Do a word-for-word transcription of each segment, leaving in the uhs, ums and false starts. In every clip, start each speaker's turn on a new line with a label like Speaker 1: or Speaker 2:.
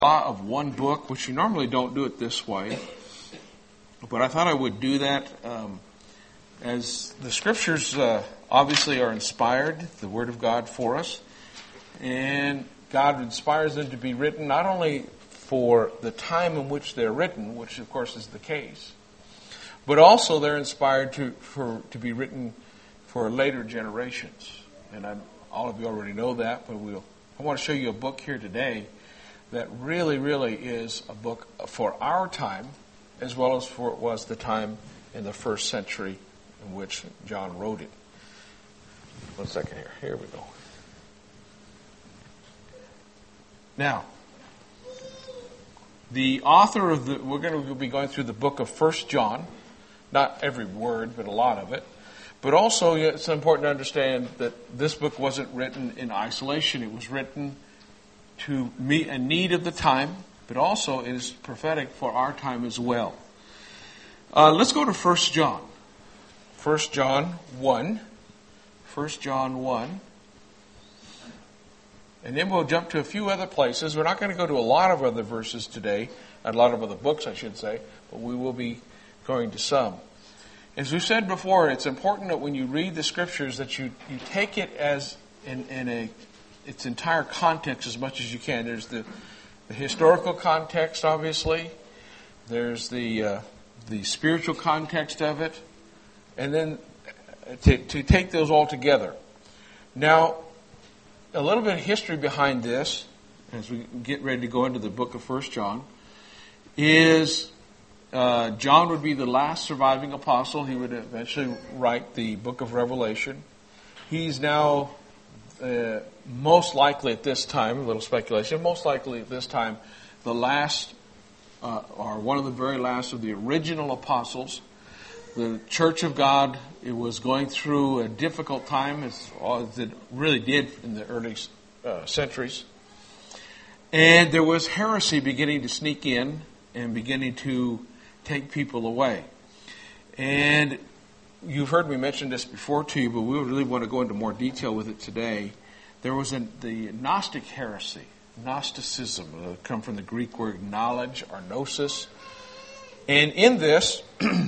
Speaker 1: of one book, which you normally don't do it this way, but I thought I would do that um, as the Scriptures uh, obviously are inspired, the Word of God for us, and God inspires them to be written not only for the time in which they're written, which of course is the case, but also they're inspired to for to be written for later generations. And I'm, all of you already know that, but we'll, I want to show you a book here today that really, really is a book for our time, as well as for it was the time in the first century in which John wrote it. One second here. Here we go. Now, the author of the, we're going to be going through the book of First John, not every word, but a lot of it. But also, it's important to understand that this book wasn't written in isolation. It was written to meet a need of the time, but also is prophetic for our time as well. Uh, let's go to First John. First John one. First John one. And then we'll jump to a few other places. We're not going to go to a lot of other verses today, a lot of other books, I should say, but we will be going to some. As we've said before, it's important that when you read the Scriptures that you, you take it as in, in a its entire context as much as you can. There's the, the historical context, obviously. There's the uh, the spiritual context of it. And then to, to take those all together. Now, a little bit of history behind this, as we get ready to go into the book of First John, is uh, John would be the last surviving apostle. He would eventually write the book of Revelation. He's now uh, most likely at this time, a little speculation, most likely at this time, the last, uh, or one of the very last of the original apostles. The Church of God, it was going through a difficult time, as it really did in the early uh, centuries. And there was heresy beginning to sneak in and beginning to take people away. And you've heard me mention this before to you, but we really want to go into more detail with it today. There was a, the Gnostic heresy, Gnosticism, uh, come from the Greek word knowledge or gnosis. And in this,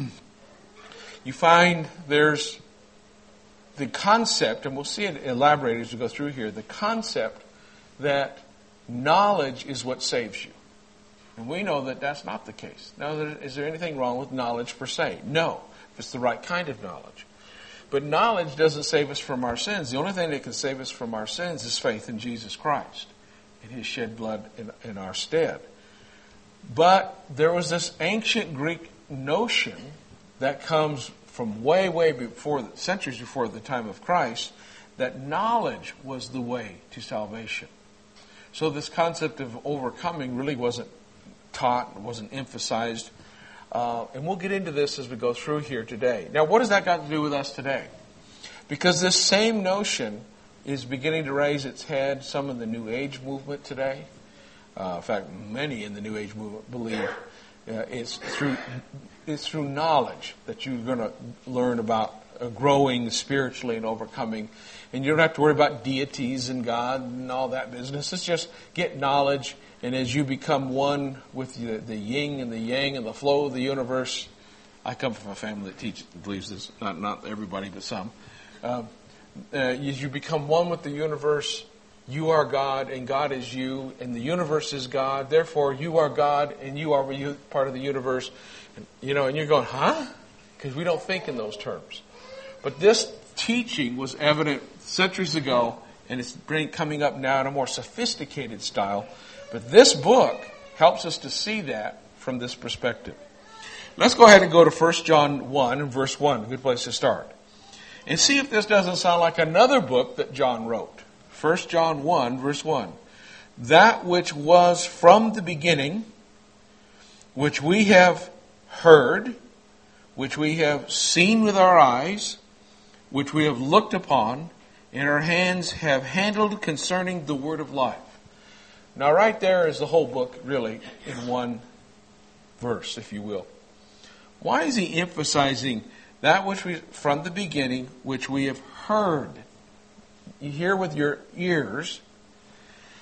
Speaker 1: you find there's the concept, and we'll see it elaborated as we go through here, the concept that knowledge is what saves you. And we know that that's not the case. Now, is there anything wrong with knowledge per se? No, if it's the right kind of knowledge. But knowledge doesn't save us from our sins. The only thing that can save us from our sins is faith in Jesus Christ and His shed blood in, in our stead. But there was this ancient Greek notion that comes from way, way before, centuries before the time of Christ, that knowledge was the way to salvation. So this concept of overcoming really wasn't taught, wasn't emphasized. Uh, and we'll get into this as we go through here today. Now, what has that got to do with us today? Because this same notion is beginning to raise its head, some in the New Age movement today. Uh, in fact, many in the New Age movement believe uh, it's through it's through knowledge that you're going to learn about uh, growing spiritually and overcoming. And you don't have to worry about deities and God and all that business. It's just get knowledge. And as you become one with the, the yin and the yang and the flow of the universe, I come from a family that teaches, believes this, not not everybody, but some. Uh, uh, as you become one with the universe, you are God and God is you, and the universe is God. Therefore, you are God and you are part of the universe. And, you know, and you're going, huh? Because we don't think in those terms. But this teaching was evident centuries ago, and it's bring, coming up now in a more sophisticated style. But this book helps us to see that from this perspective. Let's go ahead and go to First John one and verse one, a good place to start. And see if this doesn't sound like another book that John wrote. First John one, verse one. That which was from the beginning, which we have heard, which we have seen with our eyes, which we have looked upon, and our hands have handled concerning the word of life. Now, right there is the whole book, really, in one verse, if you will. Why is he emphasizing that which we, from the beginning, which we have heard? You hear with your ears,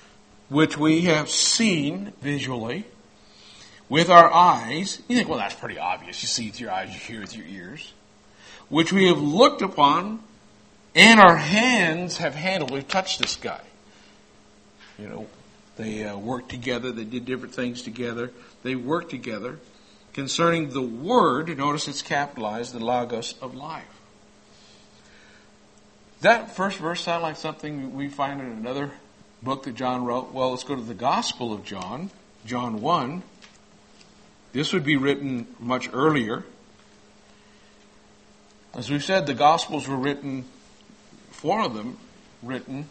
Speaker 1: which we have seen visually with our eyes. You think, well, that's pretty obvious. You see with your eyes, you hear with your ears. Which we have looked upon, and our hands have handled. We've touched this guy. You know, they uh, worked together. They did different things together. They worked together concerning the word. Notice it's capitalized, the logos of life. That first verse sound like something we find in another book that John wrote? Well, let's go to the Gospel of John, John one. This would be written much earlier. As we've said, the Gospels were written, four of them written,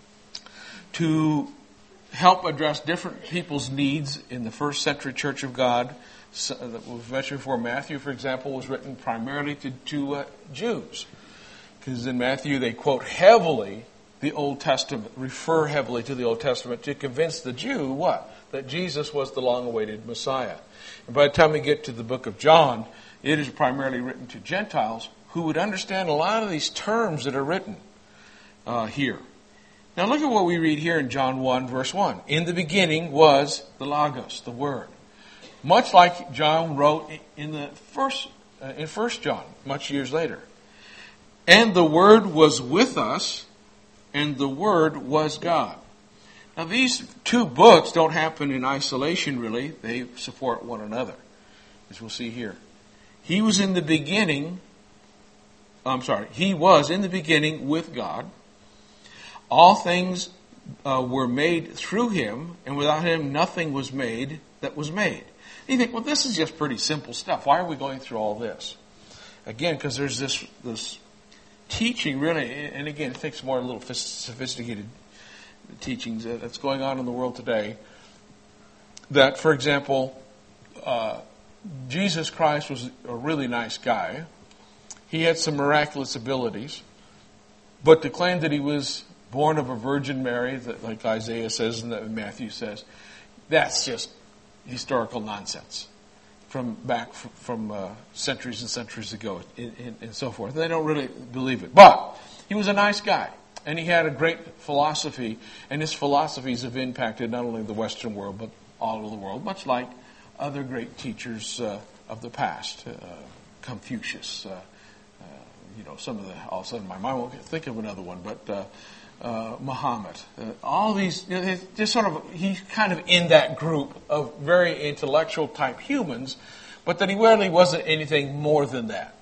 Speaker 1: to help address different people's needs in the first century Church of God. So, that we've mentioned before, Matthew, for example, was written primarily to, to uh, Jews. Because in Matthew they quote heavily the Old Testament, refer heavily to the Old Testament to convince the Jew what? That Jesus was the long-awaited Messiah. And by the time we get to the book of John, it is primarily written to Gentiles who would understand a lot of these terms that are written uh, here. Now look at what we read here in John one, verse one. In the beginning was the Logos, the Word. Much like John wrote in the first, uh, in First John, much years later. And the Word was with us, and the Word was God. Now these two books don't happen in isolation, really. They support one another, as we'll see here. He was in the beginning... I'm sorry, he was in the beginning with God. All things uh, were made through him, and without him nothing was made that was made. And you think, well, this is just pretty simple stuff. Why are we going through all this? Again, because there's this this teaching, really, and again, it takes more a little sophisticated teachings that's going on in the world today. That, for example, uh, Jesus Christ was a really nice guy. He had some miraculous abilities, but to claim that he was born of a Virgin Mary, that like Isaiah says and that Matthew says, that's just historical nonsense from back from, from uh, centuries and centuries ago, and, and, and so forth. They don't really believe it. But he was a nice guy, and he had a great philosophy, and his philosophies have impacted not only the Western world, but all of the world, much like other great teachers uh, of the past, uh, Confucius, uh, You know, some of the, all of a sudden my mind won't think of another one, but uh, uh, Muhammad. Uh, all these, you know, just sort of, he's kind of in that group of very intellectual type humans, but that he really wasn't anything more than that.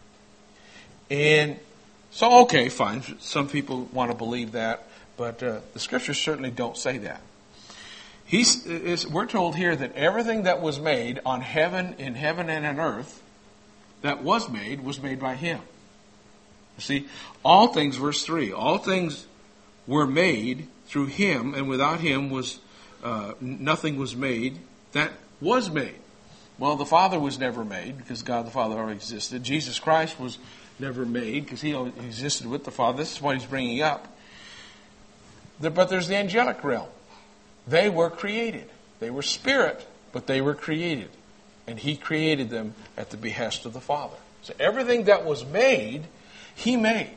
Speaker 1: And so, okay, fine. Some people want to believe that, but uh, the scriptures certainly don't say that. He's, is, we're told here that everything that was made on heaven, in heaven and on earth, that was made, was made by him. See, all things, verse three, all things were made through him, and without him was uh, nothing was made that was made. Well, the Father was never made because God the Father already existed. Jesus Christ was never made because he existed with the Father. This is what he's bringing up. But there's the angelic realm. They were created. They were spirit, but they were created. And he created them at the behest of the Father. So everything that was made, he made.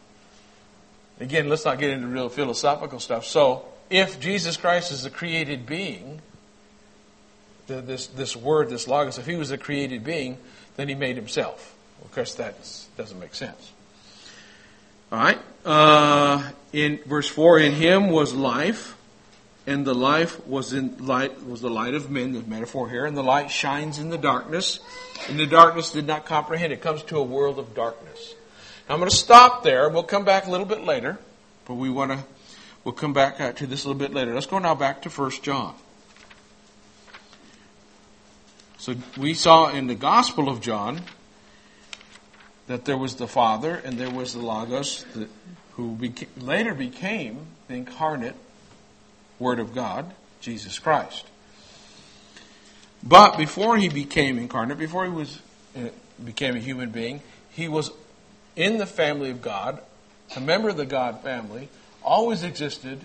Speaker 1: Again, let's not get into real philosophical stuff. So, if Jesus Christ is a created being, the, this this word, this logos, if he was a created being, then he made himself. Of course, that doesn't make sense. All right. Uh, in verse four, in him was life, and the life was in light was the light of men. The metaphor here, and the light shines in the darkness, and the darkness did not comprehend. It comes to a world of darkness. I'm going to stop there. We'll come back a little bit later, but we want to. We'll come back to this a little bit later. Let's go now back to First John. So we saw in the Gospel of John that there was the Father and there was the Logos, that, who beca- later became the incarnate Word of God, Jesus Christ. But before he became incarnate, before he was uh, became a human being, he was in the family of God, a member of the God family, always existed.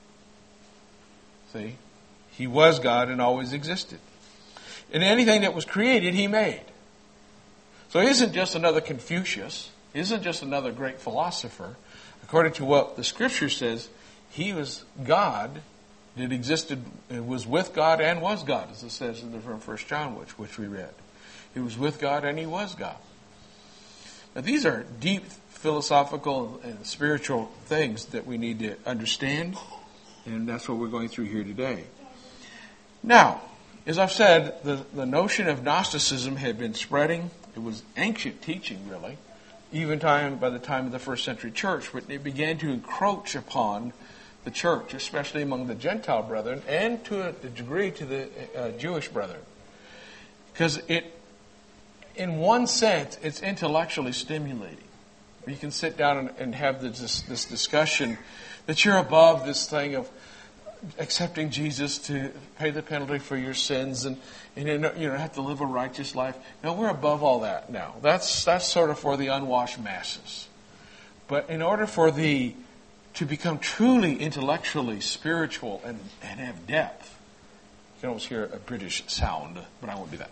Speaker 1: See, he was God and always existed. And anything that was created, he made. So he isn't just another Confucius. He isn't just another great philosopher. According to what the Scripture says, he was God It existed, it was with God and was God, as it says in the First John, which, which we read. He was with God and he was God. Now these are deep philosophical and spiritual things that we need to understand, and that's what we're going through here today. Now, as I've said, the, the notion of Gnosticism had been spreading. It was ancient teaching, really, even time by the time of the first century church, but it began to encroach upon the church, especially among the Gentile brethren, and to a degree to the uh, Jewish brethren. Because it, in one sense, it's intellectually stimulating. You can sit down and, and have this, this discussion that you're above this thing of accepting Jesus to pay the penalty for your sins and, and you know, you know, have to live a righteous life. No, we're above all that now. That's that's sort of for the unwashed masses. But in order for the to become truly intellectually spiritual and, and have depth, you can always hear a British sound, but I won't do that.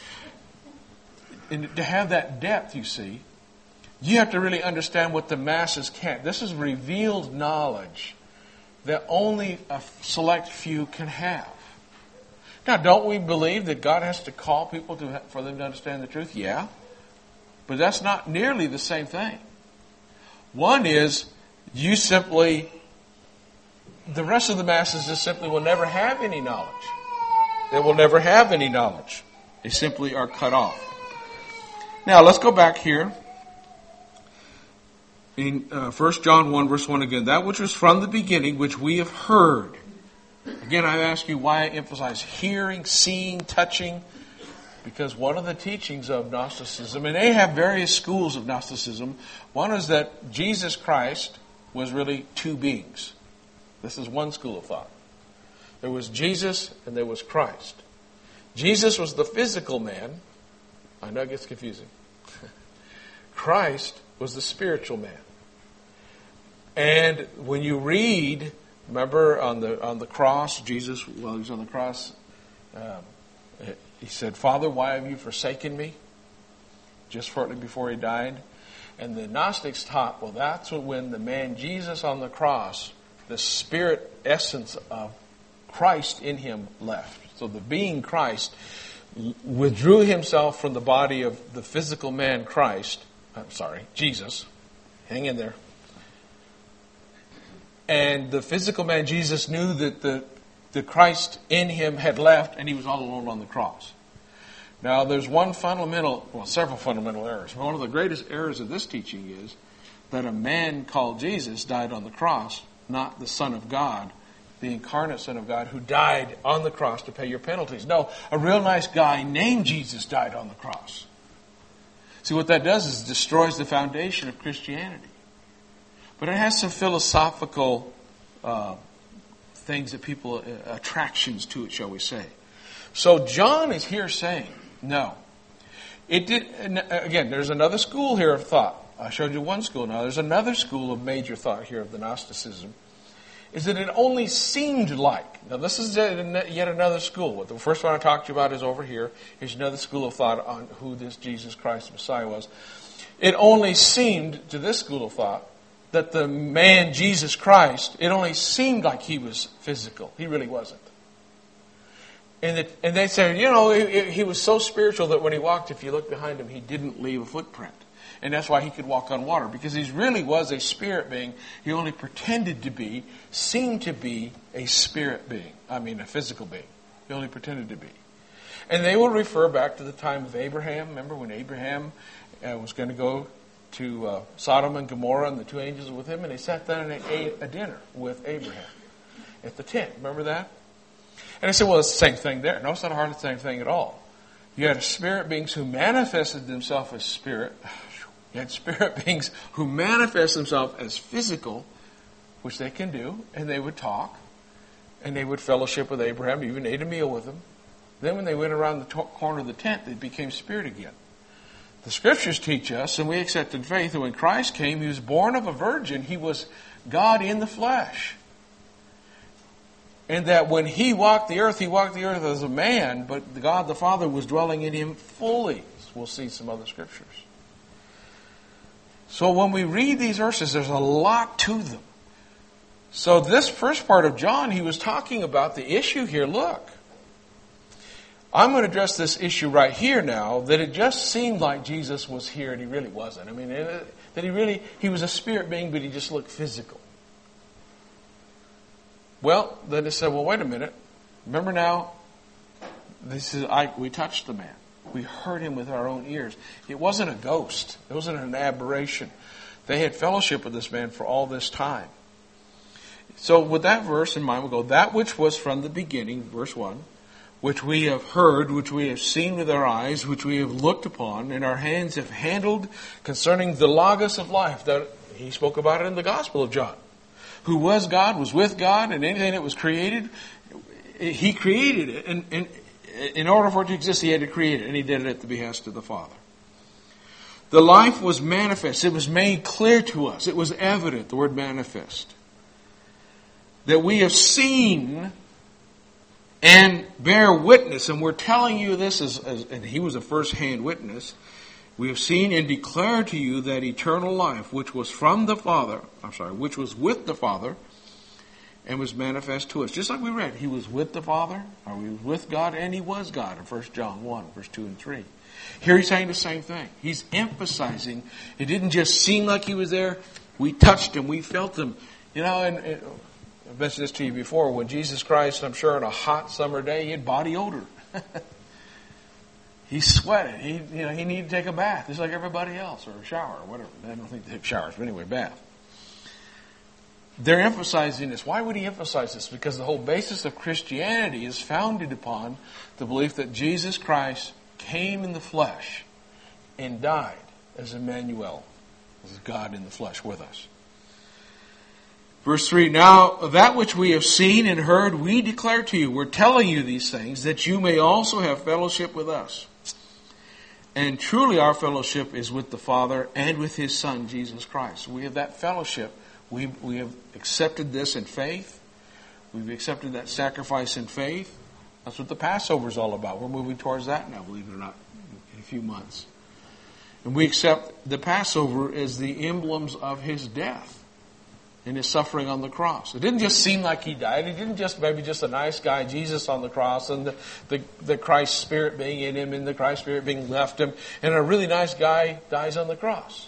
Speaker 1: And to have that depth, you see, you have to really understand what the masses can't. This is revealed knowledge that only a select few can have. Now, don't we believe that God has to call people to for them to understand the truth? Yeah. But that's not nearly the same thing. One is you simply, the rest of the masses just simply will never have any knowledge. They will never have any knowledge. They simply are cut off. Now, let's go back here. In uh, First John one, verse one again, that which was from the beginning, which we have heard. Again, I ask you why I emphasize hearing, seeing, touching. Because one of the teachings of Gnosticism, and they have various schools of Gnosticism, one is that Jesus Christ was really two beings. This is one school of thought. There was Jesus and there was Christ. Jesus was the physical man. I know it gets confusing. Christ was the spiritual man. And when you read, remember on the on the cross, Jesus, while he was on the cross, um, he said, "Father, why have you forsaken me?" Just shortly before he died. And the Gnostics taught, well, that's when the man Jesus on the cross, the spirit essence of Christ in him left. So the being Christ withdrew himself from the body of the physical man Christ. I'm sorry, Jesus. Hang in there. And the physical man Jesus knew that the, the Christ in him had left and he was all alone on the cross. Now there's one fundamental, well several fundamental errors. One of the greatest errors of this teaching is that a man called Jesus died on the cross, not the Son of God, the incarnate Son of God who died on the cross to pay your penalties. No, a real nice guy named Jesus died on the cross. See, what that does is destroys the foundation of Christianity. But it has some philosophical uh, things that people, uh, attractions to it, shall we say. So John is here saying, no. It did. Again, there's another school here of thought. I showed you one school. Now there's another school of major thought here of the Gnosticism. Is that it only seemed like. Now this is yet another school. The first one I talked to you about is over here. Here's another school of thought on who this Jesus Christ Messiah was. It only seemed to this school of thought that the man Jesus Christ, it only seemed like he was physical. He really wasn't. And, it, and they said, you know, he, he was so spiritual that when he walked, if you look behind him, he didn't leave a footprint. And that's why he could walk on water. Because he really was a spirit being. He only pretended to be, seemed to be a spirit being. I mean, a physical being. He only pretended to be. And they will refer back to the time of Abraham. Remember when Abraham uh, was going to go to uh, Sodom and Gomorrah and the two angels were with him. And they sat down and they ate a dinner with Abraham at the tent. Remember that? And I said, well, it's the same thing there. No, it's not hardly the same thing at all. You had spirit beings who manifested themselves as spirit. You had spirit beings who manifest themselves as physical, which they can do, and they would talk, and they would fellowship with Abraham, even ate a meal with him. Then when they went around the to- corner of the tent, they became spirit again. The Scriptures teach us, and we accept in faith, that when Christ came, He was born of a virgin. He was God in the flesh. And that when He walked the earth, He walked the earth as a man, but God the Father was dwelling in Him fully. We'll see some other Scriptures. So when we read these verses, there's a lot to them. So this first part of John, he was talking about the issue here. Look, I'm going to address this issue right here now, that it just seemed like Jesus was here and he really wasn't. I mean, it, that he really, he was a spirit being, but he just looked physical. Well, then it said, well, wait a minute. Remember now, this is, I, we touched the man. We heard him with our own ears. It wasn't a ghost. It wasn't an aberration. They had fellowship with this man for all this time. So with that verse in mind, we'll go, that which was from the beginning, verse one, which we have heard, which we have seen with our eyes, which we have looked upon, and our hands have handled concerning the Logos of life. That he spoke about it in the Gospel of John. Who was God, was with God, and anything that was created, he created it. And, and in order for it to exist, he had to create it, and he did it at the behest of the Father. The life was manifest. It was made clear to us. It was evident, the word manifest. That we have seen and bear witness, and we're telling you this, as, as and he was a first-hand witness, we have seen and declare to you that eternal life, which was from the Father, I'm sorry, which was with the Father, and was manifest to us. Just like we read, he was with the Father, or he was with God, and he was God in First John one, verse two and three. Here he's saying the same thing. He's emphasizing, it didn't just seem like he was there, we touched him, we felt him. You know, and, and I've mentioned this to you before, when Jesus Christ, I'm sure on a hot summer day, he had body odor. He sweated. He, you know, he needed to take a bath, just like everybody else, or a shower, or whatever. I don't think they take showers, but anyway, bath. They're emphasizing this. Why would he emphasize this? Because the whole basis of Christianity is founded upon the belief that Jesus Christ came in the flesh and died as Emmanuel, as God in the flesh with us. Verse three, now that which we have seen and heard, we declare to you. We're telling you these things, that you may also have fellowship with us. And truly our fellowship is with the Father and with His Son, Jesus Christ. We have that fellowship. We, we have accepted this in faith. We've accepted that sacrifice in faith. That's what the Passover is all about. We're moving towards that now, believe it or not, in a few months. And we accept the Passover as the emblems of His death and His suffering on the cross. It didn't just seem like He died. It didn't just maybe just a nice guy, Jesus on the cross, and the, the, the Christ Spirit being in Him and the Christ Spirit being left Him, and a really nice guy dies on the cross.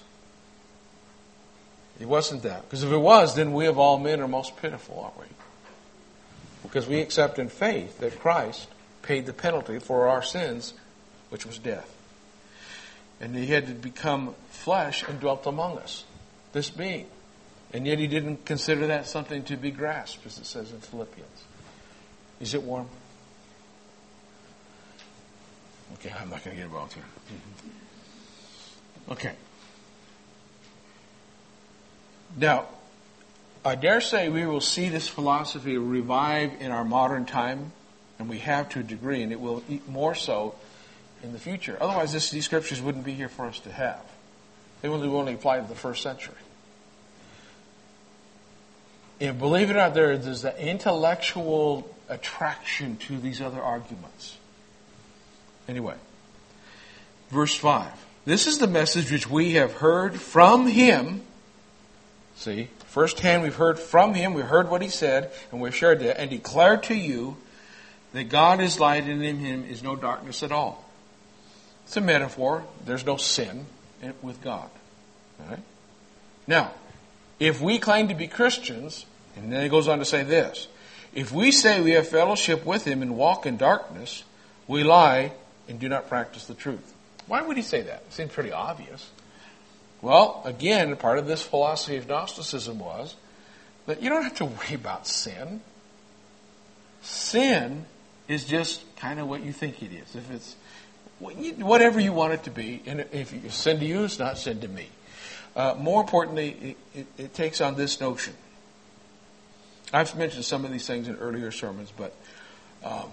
Speaker 1: It wasn't that. Because if it was, then we of all men are most pitiful, aren't we? Because we accept in faith that Christ paid the penalty for our sins, which was death. And He had to become flesh and dwelt among us, this being. And yet He didn't consider that something to be grasped, as it says in Philippians. Is it warm? Okay, I'm not going to get involved here. Okay. Now, I dare say we will see this philosophy revive in our modern time, and we have to a degree, and it will more so in the future. Otherwise, this, these scriptures wouldn't be here for us to have. They only, only apply to the first century. And believe it or not, there, there's an intellectual attraction to these other arguments. Anyway, verse five. This is the message which we have heard from Him. See, firsthand we've heard from Him, we've heard what He said, and we've shared that, and declared to you that God is light and in Him is no darkness at all. It's a metaphor. There's no sin with God. All right? Now, if we claim to be Christians, and then it goes on to say this, if we say we have fellowship with Him and walk in darkness, we lie and do not practice the truth. Why would He say that? It seems pretty obvious. Well, again, part of this philosophy of Gnosticism was that you don't have to worry about sin. Sin is just kind of what you think it is. If it's whatever you want it to be, and if it's sin to you, it's not sin to me. Uh, more importantly, it, it, it takes on this notion. I've mentioned some of these things in earlier sermons, but um,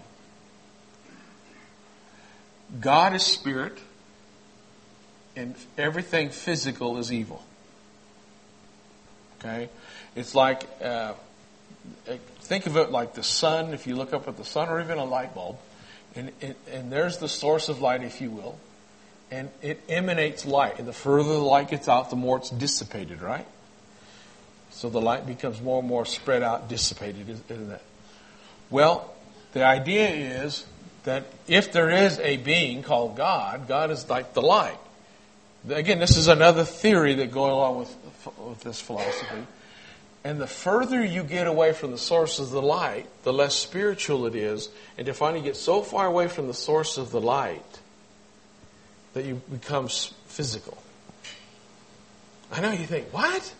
Speaker 1: God is spirit, and everything physical is evil. Okay? It's like, uh, think of it like the sun. If you look up at the sun, or even a light bulb, and, and, and there's the source of light, if you will, and it emanates light. And the further the light gets out, the more it's dissipated, right? So the light becomes more and more spread out, dissipated, isn't that? Well, the idea is that if there is a being called God, God is like the light. Again, this is another theory that goes along with, with this philosophy. And the further you get away from the source of the light, the less spiritual it is. And to finally get so far away from the source of the light that you become physical. I know you think, what?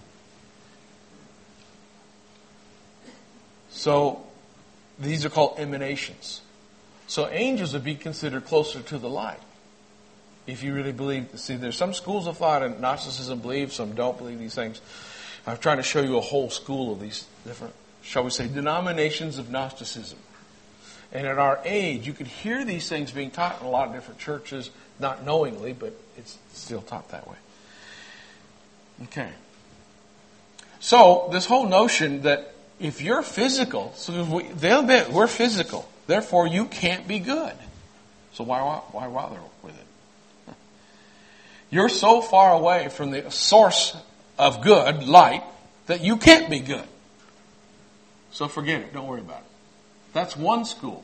Speaker 1: So, these are called emanations. So angels would be considered closer to the light. If you really believe, see, there's some schools of thought, and Gnosticism believes, some don't believe these things. I'm trying to show you a whole school of these different, shall we say, denominations of Gnosticism. And at our age, you could hear these things being taught in a lot of different churches, not knowingly, but it's still taught that way. Okay. So, this whole notion that if you're physical, so we, they'll admit we're physical, therefore you can't be good. So why, why bother with it? You're so far away from the source of good, light, that you can't be good. So forget it. Don't worry about it. That's one school.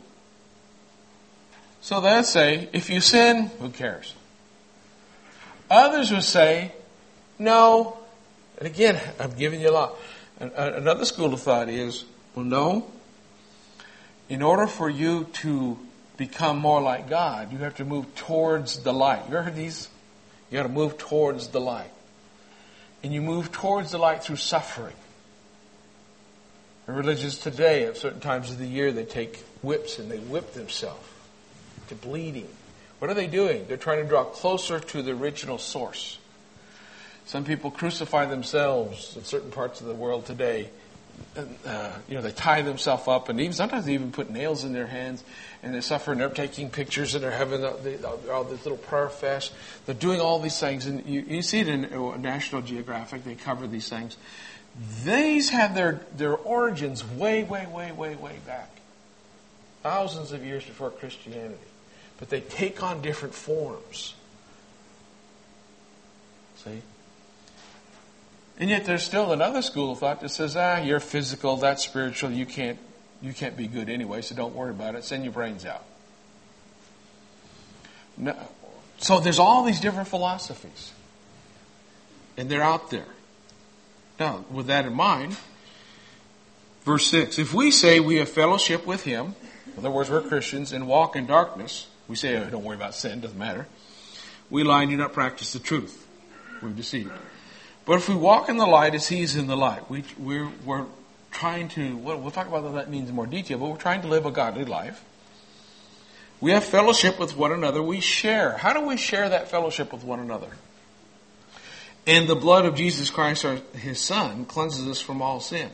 Speaker 1: So they'll say, if you sin, who cares? Others would say, no. And again, I'm giving you a lot. Another school of thought is, well, no. In order for you to become more like God, you have to move towards the light. You ever heard these? You got to move towards the light. And you move towards the light through suffering. The religions today, at certain times of the year, they take whips and they whip themselves to bleeding. What are they doing? They're trying to draw closer to the original source. Some people crucify themselves in certain parts of the world today. Uh, you know, they tie themselves up, and even sometimes they even put nails in their hands, and they suffer, and they're taking pictures, and they're having the, the, all this little prayer fest. They're doing all these things, and you, you see it in National Geographic. They cover these things. These have their, their origins way, way, way, way, way back. Thousands of years before Christianity. But they take on different forms. See? And yet there's still another school of thought that says, ah, you're physical, that's spiritual, you can't you can't be good anyway, so don't worry about it. Send your brains out. No. So there's all these different philosophies. And they're out there. Now, with that in mind, verse six, if we say we have fellowship with Him, in other words, we're Christians, and walk in darkness, we say, oh, don't worry about sin, doesn't matter. We lie and do not practice the truth. We're deceived. But if we walk in the light as He is in the light, we, we're, we're trying to, well, we'll talk about what that means in more detail, but we're trying to live a godly life. We have fellowship with one another. We share. How do we share that fellowship with one another? And the blood of Jesus Christ, our, His Son, cleanses us from all sin.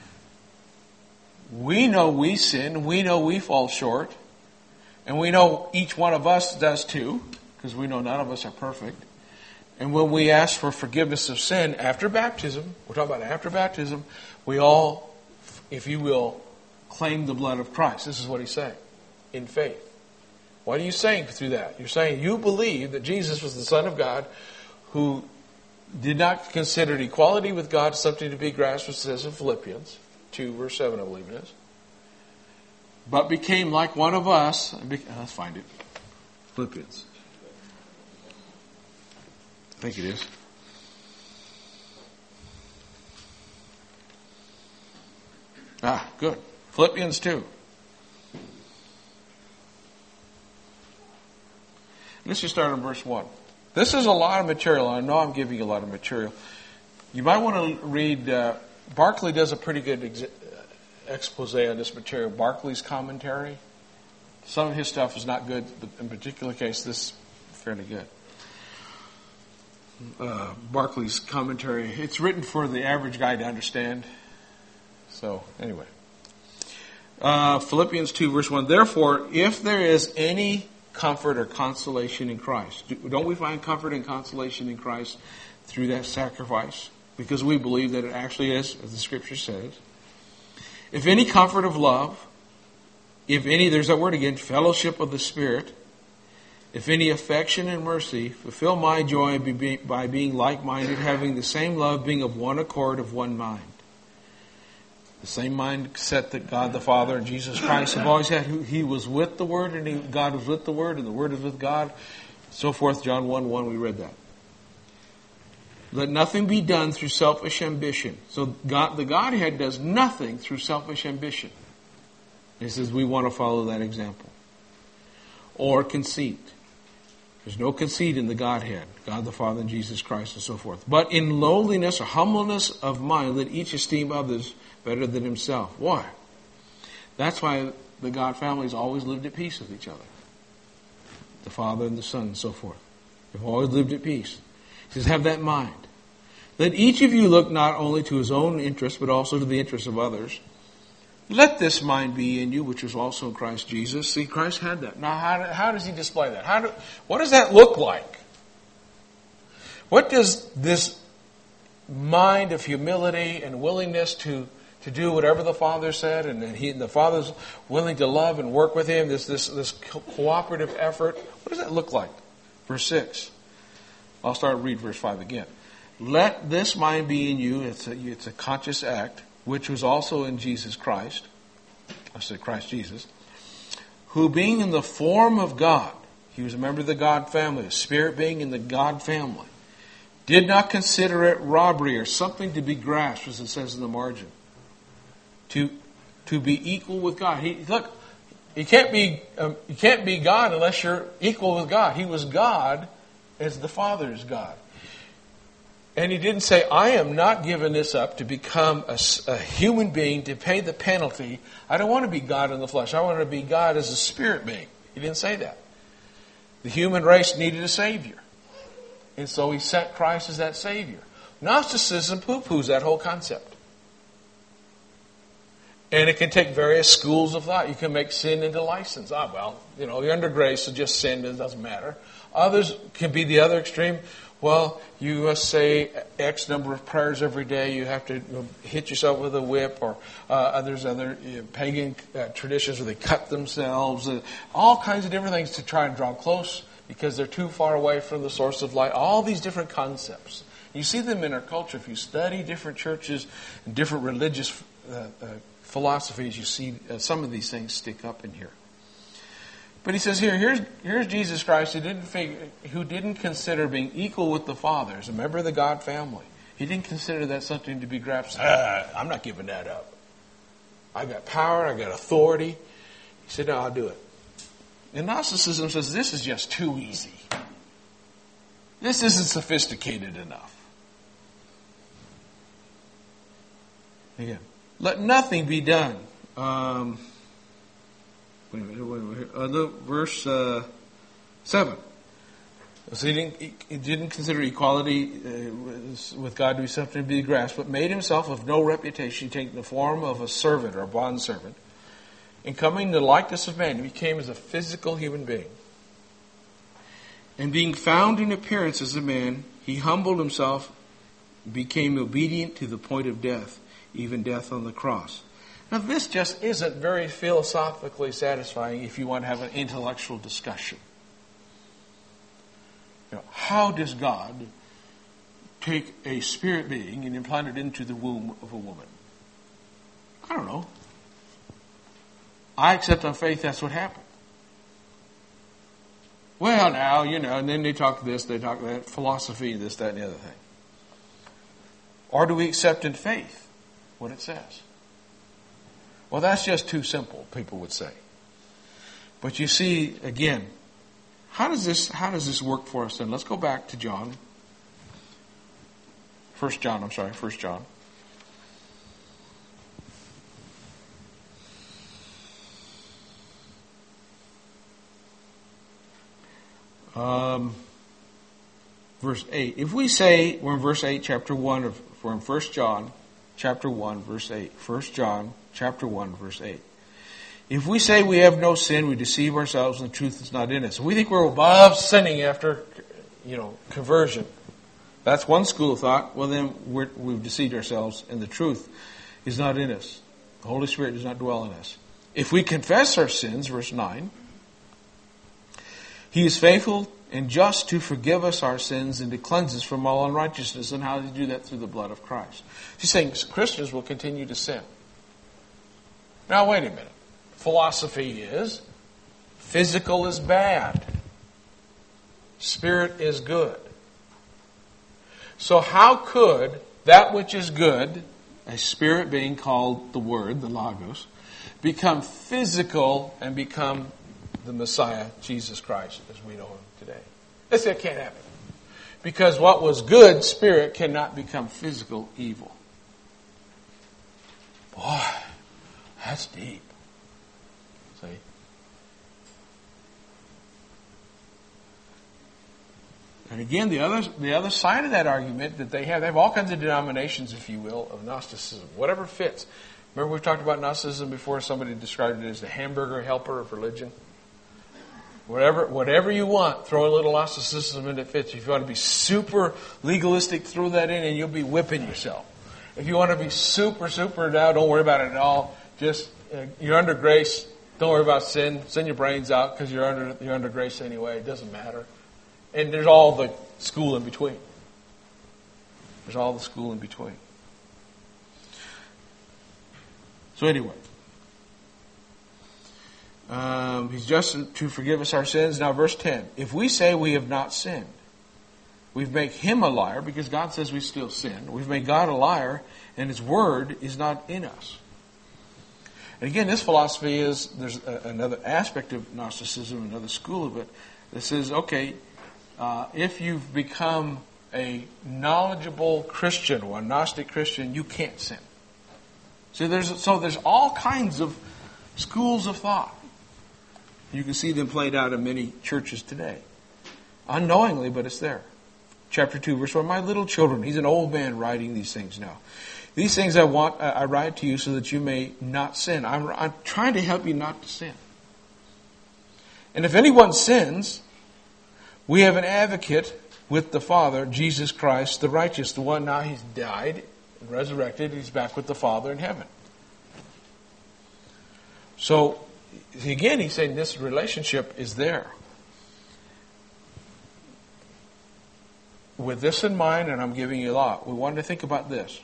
Speaker 1: We know we sin. We know we fall short. And we know each one of us does too, because we know none of us are perfect. And when we ask for forgiveness of sin after baptism, we're talking about after baptism, we all, if you will, claim the blood of Christ. This is what He's saying, in faith. What are you saying through that? You're saying you believe that Jesus was the Son of God who did not consider equality with God something to be grasped, which says in Philippians two, verse seven, I believe it is, but became like one of us. Let's find it. Philippians. I think it is. Ah, good. Philippians two. Let's just start on verse one. This is a lot of material. I know I'm giving you a lot of material. You might want to read, uh, Barclay does a pretty good ex- expose on this material. Barclay's commentary. Some of his stuff is not good, but in particular case, this is fairly good. Uh, Barclay's commentary. It's written for the average guy to understand. So, anyway. Uh, Philippians two, verse one. Therefore, if there is any comfort or consolation in Christ, don't we find comfort and consolation in Christ through that sacrifice? Because we believe that it actually is, as the Scripture says. If any comfort of love, if any, there's that word again, fellowship of the Spirit, if any affection and mercy, fulfill my joy by being like-minded, having the same love, being of one accord, of one mind. The same mindset that God the Father and Jesus Christ have always had. He was with the Word, and he, God was with the Word, and the Word is with God. So forth, John one one, we read that. Let nothing be done through selfish ambition. So God, the Godhead does nothing through selfish ambition. He says we want to follow that example. Or conceit. There's no conceit in the Godhead, God the Father and Jesus Christ and so forth. But in lowliness or humbleness of mind, let each esteem others better than himself. Why? That's why the God families always lived at peace with each other. The Father and the Son and so forth. They've always lived at peace. He says, have that mind. Let each of you look not only to his own interest, but also to the interests of others. Let this mind be in you, which was also in Christ Jesus. See, Christ had that. Now, how, do, how does he display that? How do, what does that look like? What does this mind of humility and willingness to, to do whatever the Father said, and then he, and the Father's willing to love and work with him, this, this, this co- cooperative effort, what does that look like? Verse six. I'll start to read verse five again. Let this mind be in you, it's a, it's a conscious act, which was also in Jesus Christ, I said Christ Jesus, who being in the form of God, he was a member of the God family, a spirit being in the God family, did not consider it robbery or something to be grasped, as it says in the margin, to to be equal with God. He, look, you can't be um, you can't be God unless you're equal with God. He was God as the Father is God. And he didn't say, I am not giving this up to become a, a human being to pay the penalty. I don't want to be God in the flesh. I want to be God as a spirit being. He didn't say that. The human race needed a Savior. And so he sent Christ as that Savior. Gnosticism poo-poos that whole concept. And it can take various schools of thought. You can make sin into license. Ah, well, you know, you're under grace, so just sin, it doesn't matter. Others can be the other extreme. Well, you must say X number of prayers every day. You have to you know, hit yourself with a whip, or uh, there's other you know, pagan uh, traditions where they cut themselves. Uh, all kinds of different things to try and draw close because they're too far away from the source of light. All these different concepts. You see them in our culture. If you study different churches and different religious uh, uh, philosophies, you see uh, some of these things stick up in here. But he says here, here's, here's Jesus Christ who didn't, figure, who didn't consider being equal with the Father as a member of the God family. He didn't consider that something to be grasped. Ah, I'm not giving that up. I got power, I got authority. He said, no, I'll do it. And Gnosticism says this is just too easy. This isn't sophisticated enough. Again, let nothing be done. Um... Wait a minute, wait a minute. Uh, look, verse uh, seven. So he didn't, he didn't consider equality uh, with God to be something to be grasped, but made himself of no reputation, taking the form of a servant or a bondservant. And coming to the likeness of man, he became as a physical human being. And being found in appearance as a man, he humbled himself, became obedient to the point of death, even death on the cross. Now, this just isn't very philosophically satisfying if you want to have an intellectual discussion. You know, how does God take a spirit being and implant it into the womb of a woman? I don't know. I accept on faith that's what happened. Well, now, you know, and then they talk this, they talk that, philosophy, this, that, and the other thing. Or do we accept in faith what it says? Well, that's just too simple, people would say. But you see, again, how does this how does this work for us then? Let's go back to John. First John, I'm sorry, First John. Um, verse eight. If we say, we're in verse eight, chapter one, of, we're in First John, chapter one, verse eight. First John, chapter one, verse eight. If we say we have no sin, we deceive ourselves and the truth is not in us. We think we're above sinning after, you know, conversion. That's one school of thought. Well, then we're, we've deceived ourselves and the truth is not in us. The Holy Spirit does not dwell in us. If we confess our sins, verse nine, He is faithful and just to forgive us our sins and to cleanse us from all unrighteousness. And how does He do that? Through the blood of Christ. She's saying Christians will continue to sin. Now, wait a minute. Philosophy is physical is bad. Spirit is good. So how could that which is good, a spirit being called the Word, the Logos, become physical and become the Messiah, Jesus Christ, as we know him today? This can't happen. Because what was good, spirit, cannot become physical evil. Boy, that's deep. See? And again, the other the other side of that argument that they have, they have all kinds of denominations, if you will, of Gnosticism. Whatever fits. Remember we talked about Gnosticism before? Somebody described it as the hamburger helper of religion. Whatever whatever you want, throw a little Gnosticism in that fits. If you want to be super legalistic, throw that in and you'll be whipping yourself. If you want to be super, super now, don't worry about it at all. Just, uh, you're under grace. Don't worry about sin. Send your brains out because you're under, you're under grace anyway. It doesn't matter. And there's all the school in between. There's all the school in between. So anyway. Um, he's just to forgive us our sins. Now verse ten. If we say we have not sinned, we've made him a liar because God says we still sin. We've made God a liar and his word is not in us. And again, this philosophy is, there's a, another aspect of Gnosticism, another school of it, that says, okay, uh, if you've become a knowledgeable Christian or a Gnostic Christian, you can't sin. So there's, so there's all kinds of schools of thought. You can see them played out in many churches today. Unknowingly, but it's there. Chapter two, verse one, my little children, he's an old man writing these things now. These things I want, I write to you so that you may not sin. I'm, I'm trying to help you not to sin. And if anyone sins, we have an advocate with the Father, Jesus Christ, the righteous, the one now he's died, resurrected, he's back with the Father in heaven. So, again, he's saying this relationship is there. With this in mind, and I'm giving you a lot, we want to think about this.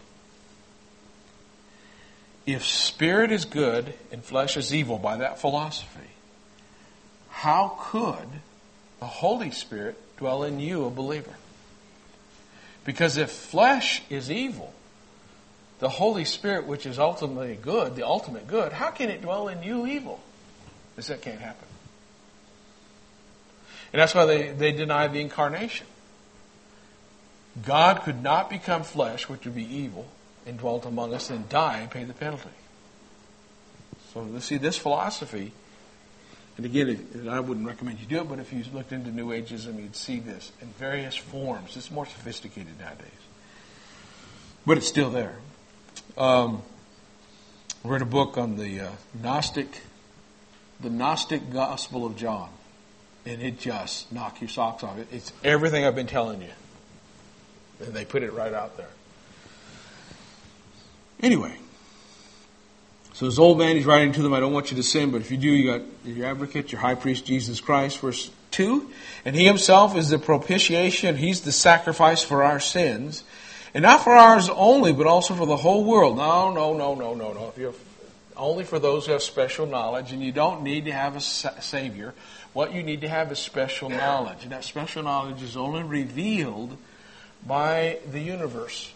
Speaker 1: If spirit is good and flesh is evil by that philosophy, how could the Holy Spirit dwell in you, a believer? Because if flesh is evil, the Holy Spirit, which is ultimately good, the ultimate good, how can it dwell in you evil? Because that can't happen. And that's why they, they deny the incarnation. God could not become flesh, which would be evil, and dwelt among us and die and pay the penalty. So you see this philosophy, and again, if, I wouldn't recommend you do it, but if you looked into New Ageism, you'd see this in various forms. It's more sophisticated nowadays. But it's still there. Um, I read a book on the uh, Gnostic, the Gnostic Gospel of John, and it just knocked your socks off. It, it's everything I've been telling you. And they put it right out there. Anyway, so this old man, he's writing to them, I don't want you to sin, but if you do, you got your advocate, your high priest, Jesus Christ, verse two. And he himself is the propitiation, he's the sacrifice for our sins. And not for ours only, but also for the whole world. No, no, no, no, no, no. If you're only for those who have special knowledge, and you don't need to have a Savior. What you need to have is special knowledge. And that special knowledge is only revealed by the universe.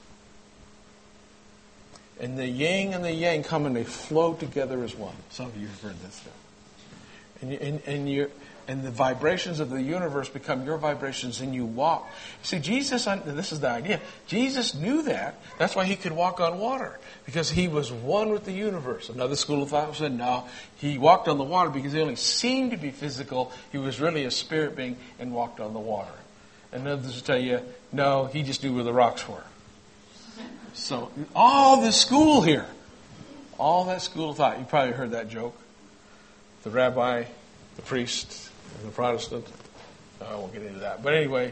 Speaker 1: And the yin and the yang come and they flow together as one. Some of you have heard this stuff. And, and, and, you're, and the vibrations of the universe become your vibrations and you walk. See, Jesus, this is the idea. Jesus knew that. That's why he could walk on water. Because he was one with the universe. Another school of thought said, no, he walked on the water because he only seemed to be physical. He was really a spirit being and walked on the water. And others will tell you, no, he just knew where the rocks were. So, all the school here, all that school of thought, you probably heard that joke. The rabbi, the priest, and the Protestant. No, I won't get into that. But anyway,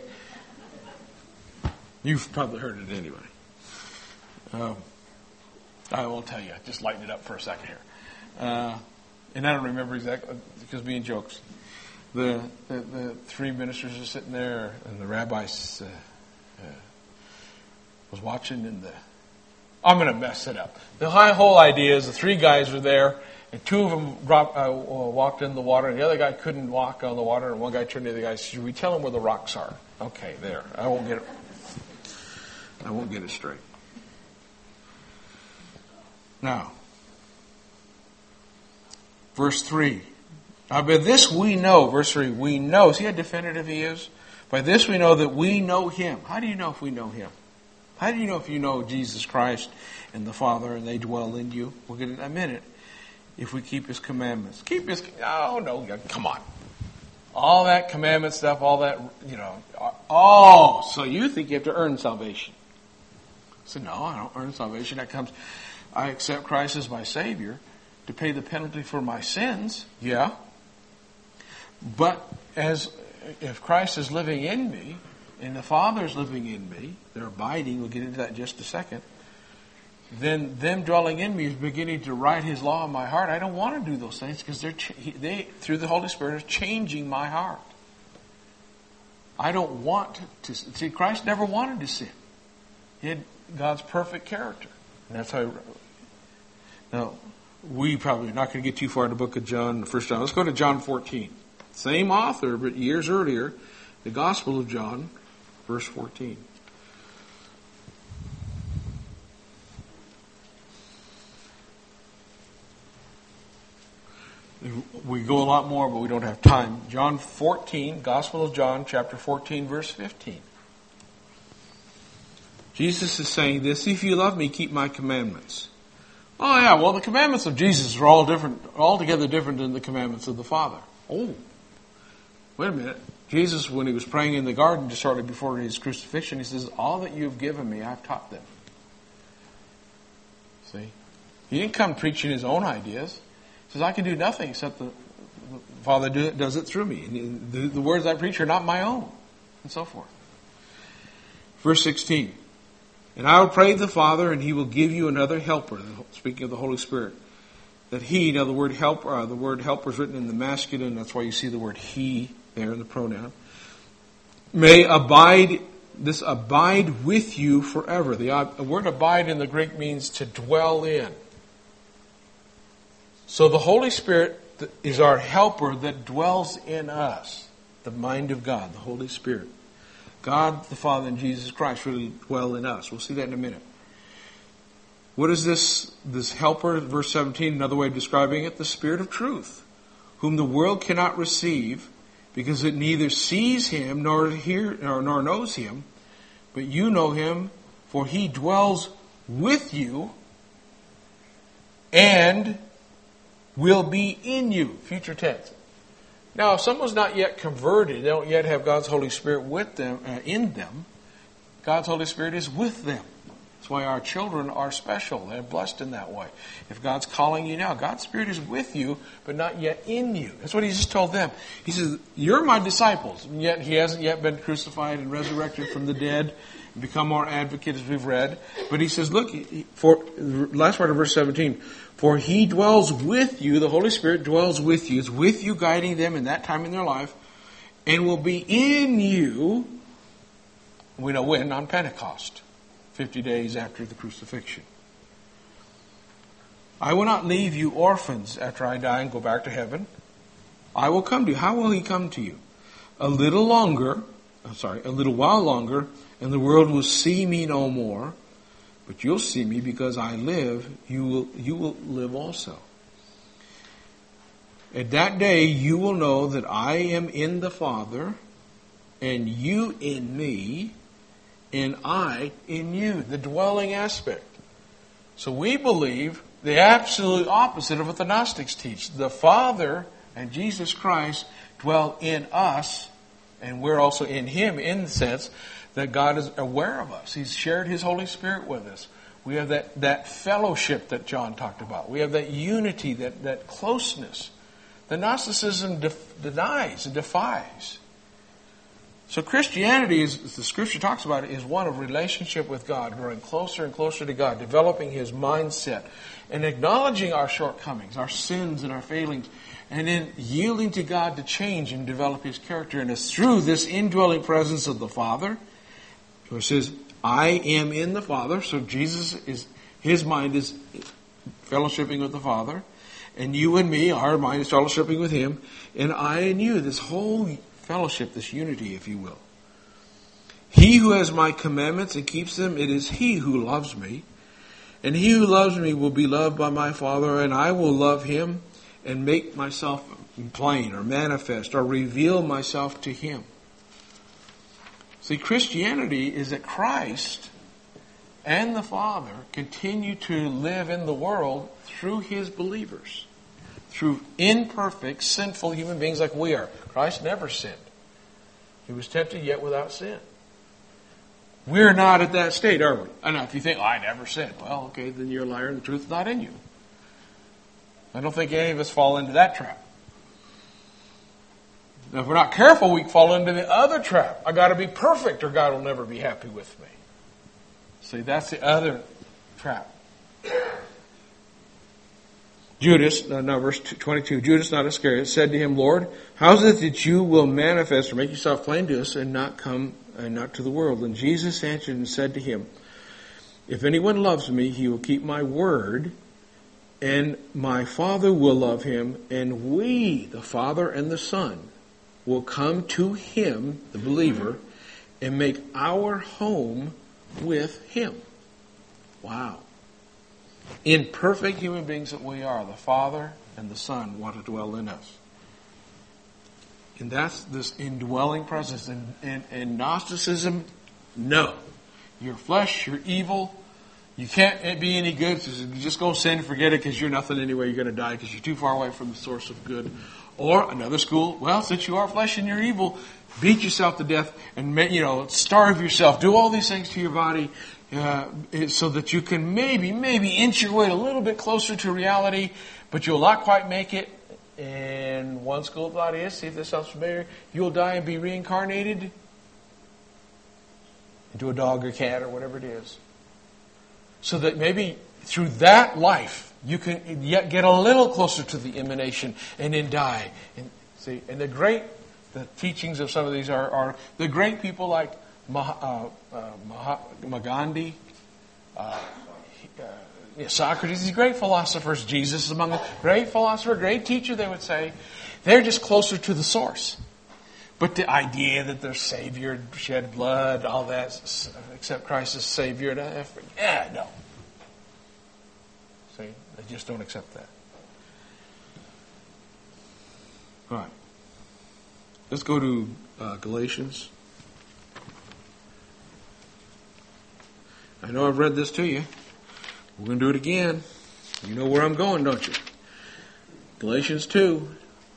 Speaker 1: you've probably heard it anyway. Um, I won't tell you. Just lighten it up for a second here. Uh, and I don't remember exactly, because being jokes. The, the the three ministers are sitting there, and the rabbi uh, uh, was watching, and the I'm going to mess it up. The whole idea is the three guys were there, and two of them dropped, uh, walked in the water, and the other guy couldn't walk on the water, and one guy turned to the other guy and said, should we tell him where the rocks are? Okay, there. I won't get it. I won't get it straight. Now, verse three. Now, by this we know, verse three, we know. See how definitive he is? By this we know that we know him. How do you know if we know him? How do you know if you know Jesus Christ and the Father and they dwell in you? We'll get it in a minute. If we keep his commandments. Keep his, oh no, come on. All that commandment stuff, all that, you know. Oh, so you think you have to earn salvation. So no, I don't earn salvation. That comes, I accept Christ as my Savior to pay the penalty for my sins. Yeah. But as if Christ is living in me, and the Father's living in me, they're abiding, we'll get into that in just a second, then them dwelling in me is beginning to write his law in my heart. I don't want to do those things because they're they through the Holy Spirit are changing my heart. I don't want to see. Christ never wanted to sin. He had God's perfect character, and that's how. He, now we probably are not going to get too far in the book of John, First John. Let's go to John fourteen. Same author, but years earlier, the Gospel of John, verse fourteen. We go a lot more, but we don't have time. John fourteen, Gospel of John, chapter fourteen, verse fifteen. Jesus is saying this, if you love me, keep my commandments. Oh yeah, well the commandments of Jesus are all different, altogether different than the commandments of the Father. Oh, wait a minute. Jesus, when he was praying in the garden just shortly before his crucifixion, he says, all that you've given me, I've taught them. See? He didn't come preaching his own ideas. He says, I can do nothing except the, the Father do, does it through me. And the, the words I preach are not my own. And so forth. Verse sixteen. And I will pray the Father, and he will give you another helper, speaking of the Holy Spirit. That he, now the word helper, uh, the word helper is written in the masculine, that's why you see the word he there in the pronoun. May abide, this abide with you forever. The, uh, the word abide in the Greek means to dwell in. So the Holy Spirit is our helper that dwells in us. The mind of God, the Holy Spirit. God, the Father, and Jesus Christ really dwell in us. We'll see that in a minute. What is this, this helper? Verse seventeen, another way of describing it, the Spirit of truth, whom the world cannot receive, because it neither sees him nor hear nor, nor knows him, but you know him, for he dwells with you and will be in you. Future tense. Now, if someone's not yet converted, they don't yet have God's Holy Spirit with them, uh, in them, God's Holy Spirit is with them. That's why our children are special. They're blessed in that way. If God's calling you now, God's Spirit is with you, but not yet in you. That's what he just told them. He says, you're my disciples. And yet he hasn't yet been crucified and resurrected from the dead and become our advocate, as we've read. But he says, look, for last part of verse seventeen, for he dwells with you, the Holy Spirit dwells with you, is with you, guiding them in that time in their life, and will be in you, we know when, on Pentecost. Fifty days after the crucifixion. I will not leave you orphans after I die and go back to heaven. I will come to you. How will he come to you? A little longer, I'm sorry, a little while longer, and the world will see me no more. But you'll see me because I live, you will, you will live also. At that day you will know that I am in the Father, and you in me, and I in you, the dwelling aspect. So we believe the absolute opposite of what the Gnostics teach. The Father and Jesus Christ dwell in us, and we're also in him in the sense that God is aware of us. He's shared his Holy Spirit with us. We have that, that fellowship that John talked about. We have that unity, that, that closeness. The Gnosticism def- denies and defies. So Christianity, is, as the Scripture talks about it, is one of relationship with God, growing closer and closer to God, developing his mindset, and acknowledging our shortcomings, our sins and our failings, and then yielding to God to change and develop his character. And it's through this indwelling presence of the Father, where it says, I am in the Father. So Jesus is His mind is fellowshipping with the Father. And you and me, our mind is fellowshipping with Him. And I and you, this whole fellowship, this unity, if you will. He who has my commandments and keeps them, it is he who loves me. And he who loves me will be loved by my Father, and I will love him and make myself plain or manifest or reveal myself to him. See, Christianity is that Christ and the Father continue to live in the world through His believers. Through imperfect, sinful human beings like we are. Christ never sinned. He was tempted yet without sin. We're not at that state, are we? I know if you think, oh, I never sinned. Well, okay, then you're a liar and the truth is not in you. I don't think any of us fall into that trap. Now, if we're not careful, we fall into the other trap. I got to be perfect or God will never be happy with me. See, that's the other trap. Judas, no, no, verse twenty-two, Judas, not Iscariot, said to him, Lord, how is it that you will manifest or make yourself plain to us and not come and not to the world? And Jesus answered and said to him, if anyone loves me, he will keep my word, and my Father will love him, and we, the Father and the Son, will come to him, the believer, and make our home with him. Wow. Imperfect human beings that we are, the Father and the Son want to dwell in us. And that's this indwelling presence. In, in, in Gnosticism, no. Your flesh, you're evil. You can't be any good. So you just go sin and forget it because you're nothing anyway. You're going to die because you're too far away from the source of good. Or another school, well, since you are flesh and you're evil, beat yourself to death and, you know, starve yourself. Do all these things to your body uh, so that you can maybe, maybe inch your way a little bit closer to reality, but you'll not quite make it. And one school of thought is, see if this sounds familiar, you'll die and be reincarnated into a dog or cat or whatever it is. So that maybe through that life, you can yet get a little closer to the emanation and then die. And see, and the great, the teachings of some of these are, are the great people like Maha, uh, uh, Mahatma Gandhi, uh, uh, yeah, Socrates, these great philosophers, Jesus is among them, great philosopher, great teacher, they would say. They're just closer to the source. But the idea that their Savior shed blood, all that, except Christ as Savior, yeah, no. See, they just don't accept that. All right. Let's go to uh, Galatians. I know I've read this to you. We're going to do it again. You know where I'm going, don't you? Galatians two.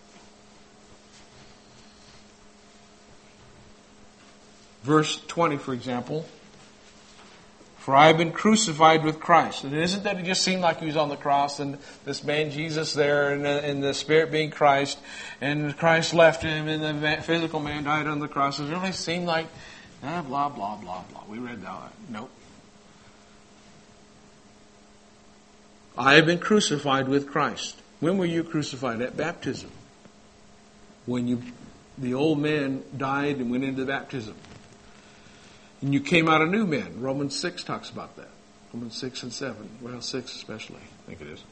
Speaker 1: Verse twenty, for example. For I have been crucified with Christ. And isn't that it just seemed like he was on the cross and this man Jesus there and the, and the Spirit being Christ and Christ left him and the physical man died on the cross. It really seemed like ah, blah, blah, blah, blah. We read that. Nope. I have been crucified with Christ. When were you crucified? At baptism. When you, the old man died and went into baptism. And you came out a new man. Romans six talks about that. Romans six and seven. Well, six especially, I think it is.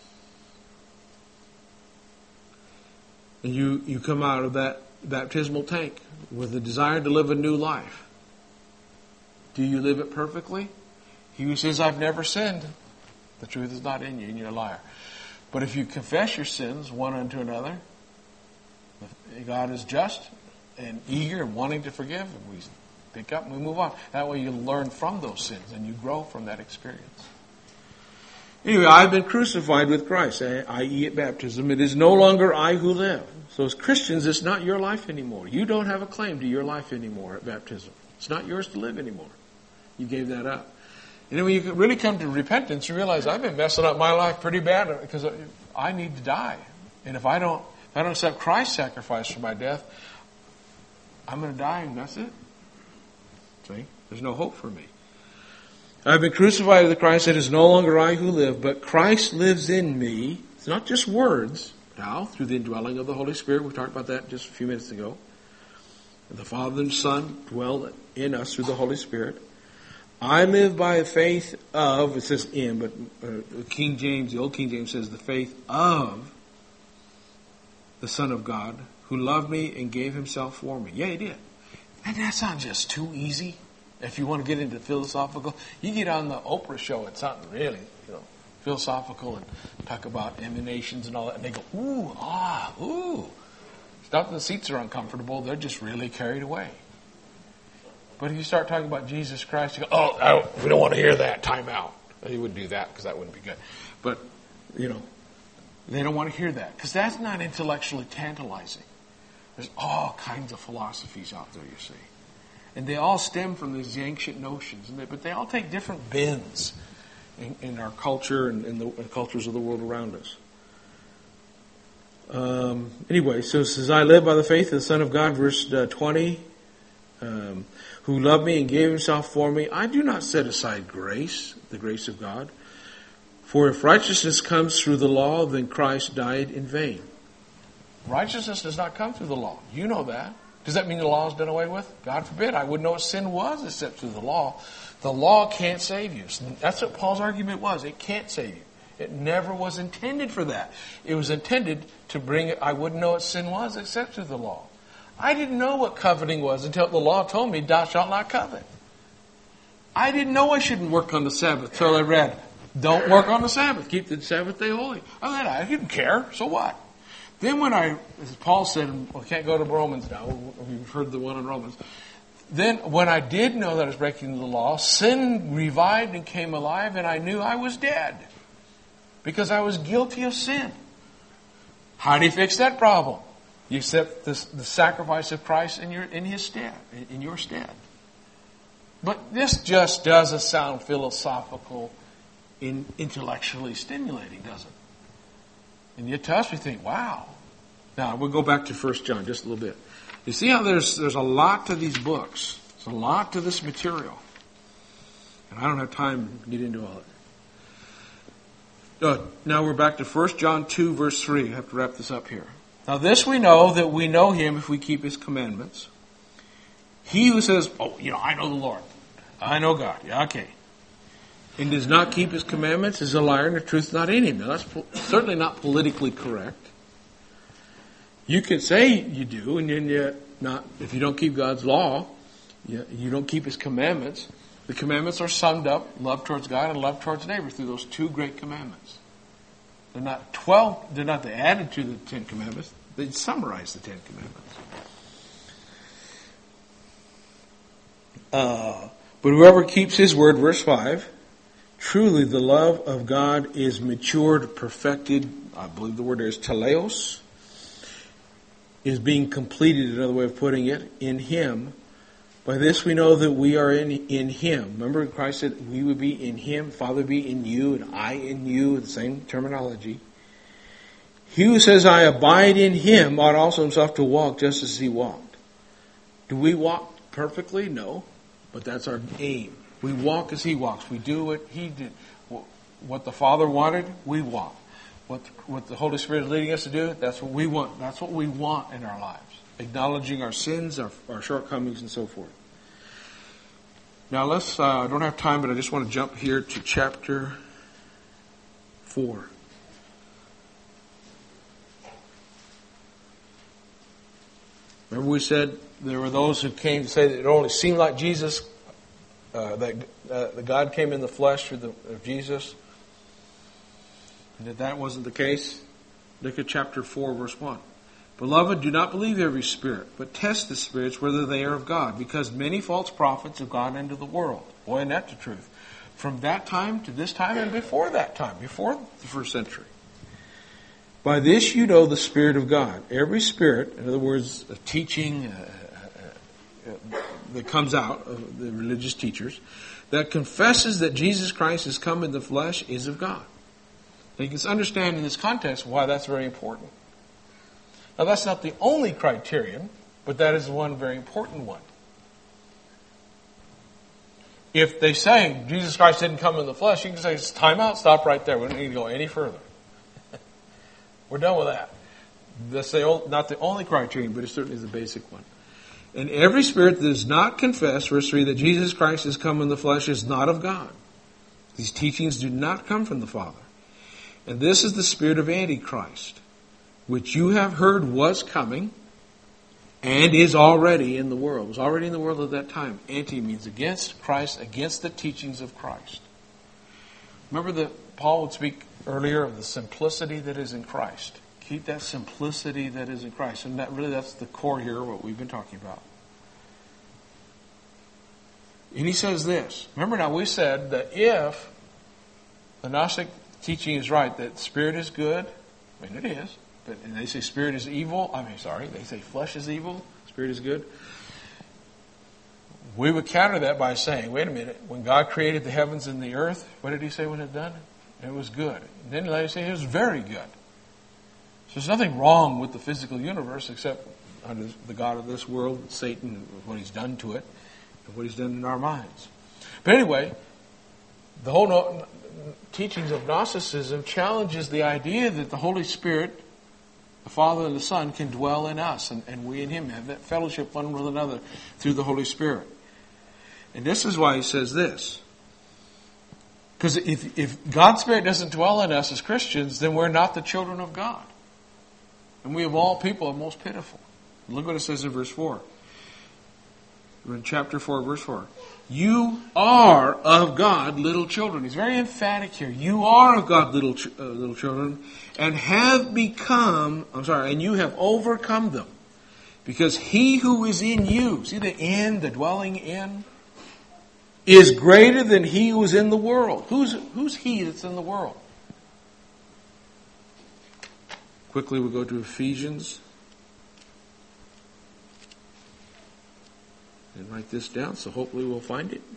Speaker 1: And you, you come out of that baptismal tank with a desire to live a new life. Do you live it perfectly? He who says, I've never sinned, the truth is not in you, and you're a liar. But if you confess your sins one unto another, God is just and eager and wanting to forgive, and we pick up and we move on. That way you learn from those sins and you grow from that experience. Anyway, I've been crucified with Christ, that is at baptism. It is no longer I who live. So as Christians, it's not your life anymore. You don't have a claim to your life anymore at baptism. It's not yours to live anymore. You gave that up. And then when you really come to repentance, you realize I've been messing up my life pretty bad because I need to die. And if I don't, if I don't accept Christ's sacrifice for my death, I'm going to die and that's it. See? There's no hope for me. I've been crucified with Christ. It is no longer I who live, but Christ lives in me. It's not just words now, through the indwelling of the Holy Spirit. We talked about that just a few minutes ago. The Father and Son dwell in us through the Holy Spirit. I live by faith of, it says in, but uh, King James, the old King James says the faith of the Son of God, who loved me and gave himself for me. Yeah, he did. And that sounds just too easy. If you want to get into philosophical, you get on the Oprah show, it's something really, you know, philosophical and talk about emanations and all that, and they go, ooh, ah, ooh. It's not that the seats are uncomfortable, they're just really carried away. But if you start talking about Jesus Christ, you go, oh, I, we don't want to hear that, time out. You wouldn't do that because that wouldn't be good. But, you know, they don't want to hear that because that's not intellectually tantalizing. There's all kinds of philosophies out there, you see. And they all stem from these ancient notions, and they, but they all take different bends in, in our culture and in the in cultures of the world around us. Um, anyway, so it says, I live by the faith of the Son of God, verse uh, twenty. Um, who loved me and gave himself for me. I do not set aside grace, the grace of God. For if righteousness comes through the law, then Christ died in vain. Righteousness does not come through the law. You know that. Does that mean the law is done away with? God forbid. I wouldn't know what sin was except through the law. The law can't save you. That's what Paul's argument was. It can't save you. It never was intended for that. It was intended to bring it. I wouldn't know what sin was except through the law. I didn't know what coveting was until the law told me, thou shalt not covet. I didn't know I shouldn't work on the Sabbath until I read, don't work on the Sabbath. Keep the Sabbath day holy. I thought, I didn't care. So what? Then when I, as Paul said, we can't go to Romans now. We've heard the one in Romans. Then when I did know that I was breaking the law, sin revived and came alive, and I knew I was dead because I was guilty of sin. How do you fix that problem? You accept the, the sacrifice of Christ in your in his stead, in your stead. But this just doesn't sound philosophical, in, intellectually stimulating, does it? And yet to us we think, wow. Now we'll go back to First John just a little bit. You see how there's there's a lot to these books. There's a lot to this material. And I don't have time to get into all of it. Uh, now we're back to First John two, verse three. I have to wrap this up here. Now this we know, that we know him if we keep his commandments. He who says, oh, you know, I know the Lord. I know God. Yeah, okay. And does not keep his commandments is a liar, and the truth is not in him. Now that's po- certainly not politically correct. You can say you do, and then yet not. If you don't keep God's law, you, you don't keep his commandments. The commandments are summed up, love towards God and love towards neighbor, through those two great commandments. They're not twelve, they're not the added to the Ten Commandments. They summarize the Ten Commandments. Uh, but whoever keeps his word, verse five, truly the love of God is matured, perfected, I believe the word there is teleos, is being completed, another way of putting it, in him. By this we know that we are in in him. Remember Christ said we would be in him, Father be in you, and I in you, the same terminology. He who says I abide in him ought also himself to walk just as he walked. Do we walk perfectly? No. But that's our aim. We walk as he walks. We do what he did. What the Father wanted, we walk. What what the Holy Spirit is leading us to do, that's what we want. That's what we want in our lives. Acknowledging our sins, our, our shortcomings, and so forth. Now let's, uh, I don't have time, but I just want to jump here to chapter four. Remember we said there were those who came to say that it only seemed like Jesus, uh, that uh, the God came in the flesh through the, of Jesus, and that that wasn't the case. Look at chapter four, verse one. Beloved, do not believe every spirit, but test the spirits whether they are of God, because many false prophets have gone into the world. Boy, isn't that the truth? From that time to this time and before that time, before the first century. By this you know the Spirit of God. Every spirit, in other words, a teaching uh, uh, uh, that comes out of the religious teachers, that confesses that Jesus Christ has come in the flesh is of God. Now you can understand in this context why that's very important. Now that's not the only criterion, but that is one very important one. If they say Jesus Christ didn't come in the flesh, you can say, time out, stop right there. We don't need to go any further. We're done with that. That's the, not the only criterion, but it certainly is the basic one. And every spirit that does not confess, verse three, that Jesus Christ has come in the flesh is not of God. These teachings do not come from the Father. And this is the spirit of Antichrist, which you have heard was coming and is already in the world. It was already in the world at that time. Anti means against Christ, against the teachings of Christ. Remember that Paul would speak earlier of the simplicity that is in Christ. Keep that simplicity that is in Christ. And that really, that's the core here, what we've been talking about. And he says this. Remember now, we said that if the Gnostic teaching is right, that spirit is good, I mean it is, but and they say spirit is evil, I mean sorry, they say flesh is evil, spirit is good. We would counter that by saying, wait a minute, when God created the heavens and the earth, what did he say when it done? It was good. And then he say it was very good. So there's nothing wrong with the physical universe except under the God of this world, Satan, what he's done to it, and what he's done in our minds. But anyway, the whole no- teachings of Gnosticism challenges the idea that the Holy Spirit, the Father and the Son, can dwell in us, and, and we and Him have that fellowship one with another through the Holy Spirit. And this is why he says this. Because if, if God's Spirit doesn't dwell in us as Christians, then we're not the children of God. And we of all people are most pitiful. Look what it says in verse four. We're in chapter four, verse four. You are of God, little children. He's very emphatic here. You are of God, little ch- uh, little children, and have become, I'm sorry, and you have overcome them. Because he who is in you, see the in, the dwelling in, is greater than he who is in the world. Who's, who's he that's in the world? Quickly we'll go to Ephesians. And write this down, so hopefully we'll find it.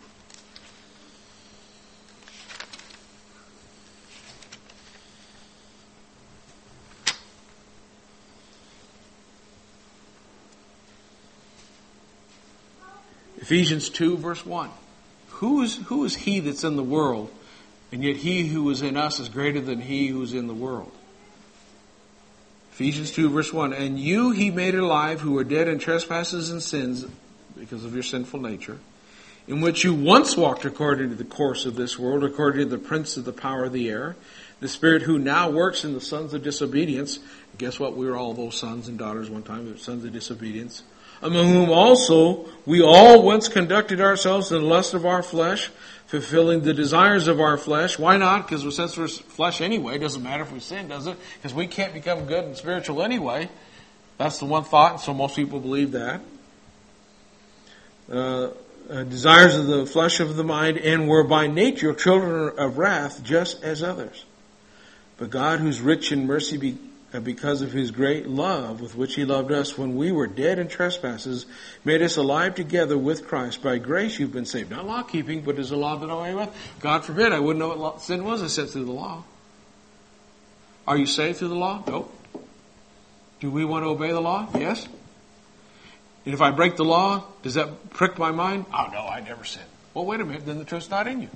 Speaker 1: Ephesians two, verse one. Who is, who is he that's in the world, and yet he who is in us is greater than he who is in the world? Ephesians two, verse one. And you he made alive who were dead in trespasses and sins, because of your sinful nature, in which you once walked according to the course of this world, according to the prince of the power of the air, the spirit who now works in the sons of disobedience. Guess what? We were all those sons and daughters one time, we were sons of disobedience. Among whom also we all once conducted ourselves in the lust of our flesh, fulfilling the desires of our flesh. Why not? Because since we're flesh anyway, it doesn't matter if we sin, does it? Because we can't become good and spiritual anyway. That's the one thought, and so most people believe that. Uh, uh, desires of the flesh of the mind, and were by nature children of wrath, just as others. But God, who's rich in mercy, be, uh, because of His great love with which He loved us when we were dead in trespasses, made us alive together with Christ. By grace you've been saved. Not law keeping, but is the law done away with? God forbid, I wouldn't know what law, sin was except through the law. Are you saved through the law? Nope. Do we want to obey the law? Yes. And if I break the law, does that prick my mind? Oh no, I never sin. Well, wait a minute, then the truth's not in you.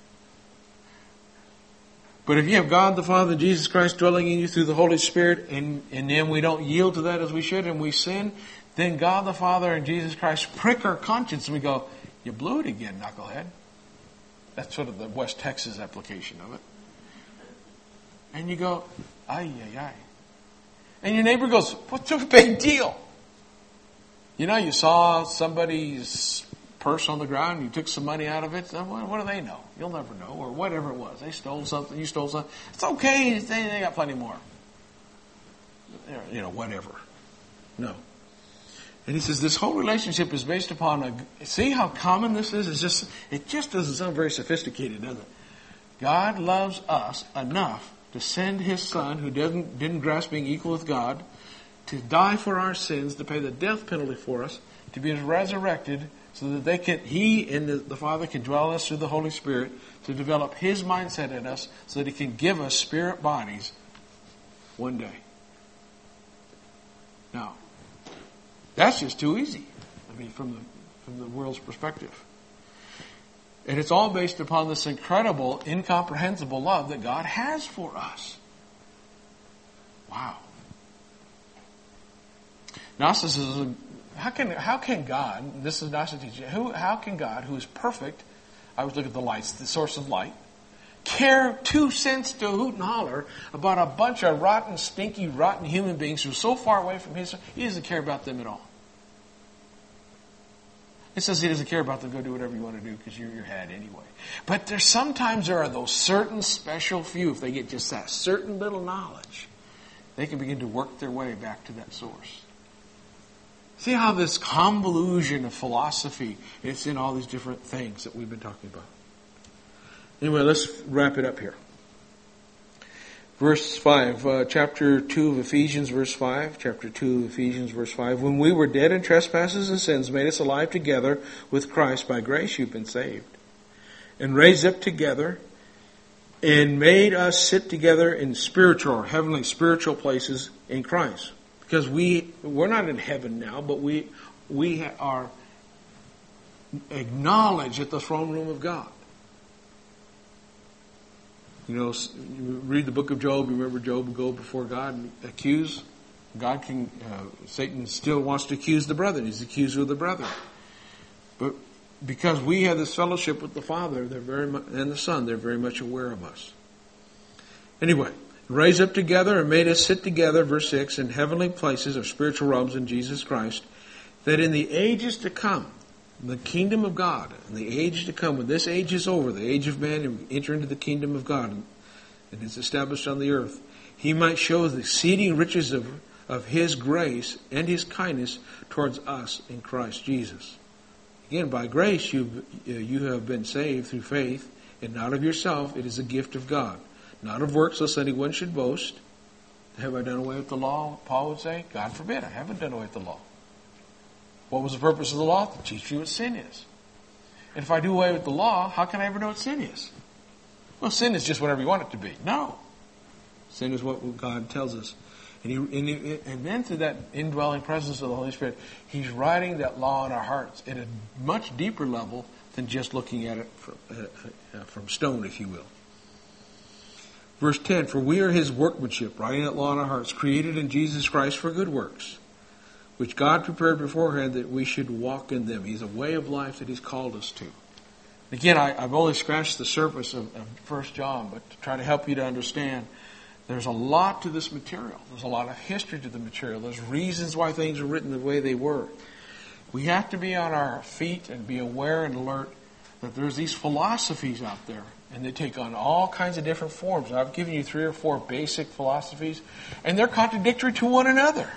Speaker 1: But if you have God the Father and Jesus Christ dwelling in you through the Holy Spirit, and, and then we don't yield to that as we should, and we sin, then God the Father and Jesus Christ prick our conscience, and we go, you blew it again, knucklehead. That's sort of the West Texas application of it. And you go, ay, ay, ay. And your neighbor goes, what's the big deal? You know, you saw somebody's purse on the ground, you took some money out of it. What do they know? You'll never know. Or whatever it was. They stole something, you stole something. It's okay, they, they got plenty more. You know, whatever. No. And he says this whole relationship is based upon a... See how common this is? It's just, it just doesn't sound very sophisticated, does it? God loves us enough to send His Son, who didn't, didn't grasp being equal with God, to die for our sins, to pay the death penalty for us, to be resurrected, so that they can, He and the, the Father can dwell us through the Holy Spirit, to develop His mindset in us, so that He can give us spirit bodies one day. Now, that's just too easy. I mean, from the from the world's perspective. And it's all based upon this incredible, incomprehensible love that God has for us. Wow. Gnosticism how can how can God, this is not to teach you, who, how can God, who is perfect, I always look at the lights, the source of light, care two cents to hoot and holler about a bunch of rotten, stinky, rotten human beings who are so far away from His? He doesn't care about them at all. It says He doesn't care about them. Go do whatever you want to do because you're your head anyway. But there's sometimes there are those certain special few, if they get just that certain little knowledge, they can begin to work their way back to that source. See how this convolution of philosophy, it's in all these different things that we've been talking about. Anyway, let's wrap it up here. Verse five, uh, chapter two of Ephesians, verse five. Chapter two of Ephesians, verse five. When we were dead in trespasses and sins, made us alive together with Christ. By grace you've been saved. And raised up together and made us sit together in spiritual or heavenly spiritual places in Christ. Because we, we're not in heaven now, but we, we are acknowledged at the throne room of God. You know, you read the book of Job. You remember Job would go before God and accuse. God can, uh, Satan still wants to accuse the brother. He's the accuser of the brother. But because we have this fellowship with the Father, they're very much, and the Son, they're very much aware of us. Anyway, raised up together and made us sit together, verse six, in heavenly places or spiritual realms in Jesus Christ, that in the ages to come, the kingdom of God, and the age to come, when this age is over, the age of man, and we enter into the kingdom of God, and it's established on the earth, He might show the exceeding riches of, of His grace and His kindness towards us in Christ Jesus. Again, by grace you you have been saved through faith, and not of yourself. It is a gift of God, not of works, lest anyone should boast. Have I done away with the law? Paul would say, God forbid, I haven't done away with the law. What was the purpose of the law? To teach you what sin is. And if I do away with the law, how can I ever know what sin is? Well, sin is just whatever you want it to be. No. Sin is what God tells us. And, he, and, he, and then through that indwelling presence of the Holy Spirit, He's writing that law in our hearts at a much deeper level than just looking at it from, uh, uh, from stone, if you will. Verse ten, for we are His workmanship, writing that law in our hearts, created in Jesus Christ for good works, which God prepared beforehand that we should walk in them. He's a way of life that He's called us to. Again, I, I've only scratched the surface of, of First John, but to try to help you to understand, there's a lot to this material. There's a lot of history to the material. There's reasons why things are written the way they were. We have to be on our feet and be aware and alert that there's these philosophies out there, and they take on all kinds of different forms. I've given you three or four basic philosophies, and they're contradictory to one another.